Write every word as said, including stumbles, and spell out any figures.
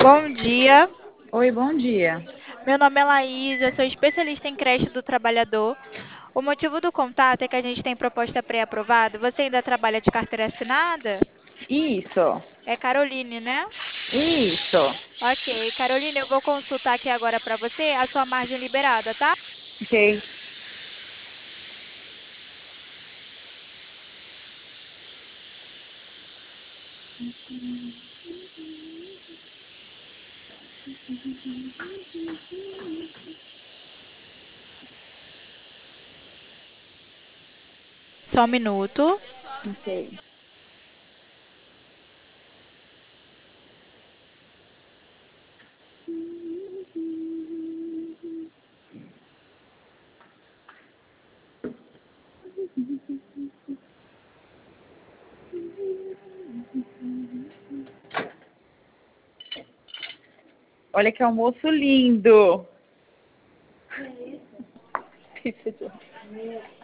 Bom dia, Oi, bom dia. meu nome é Laís, eu sou especialista em creche do trabalhador. O motivo do contato é que a gente tem proposta pré-aprovada. Você ainda trabalha de carteira assinada? Isso, É Caroline, né? isso. Ok, Caroline, eu vou consultar aqui agora para você a sua margem liberada, tá? Ok. Só um minuto. Ok. Olha que almoço lindo. Pizza de...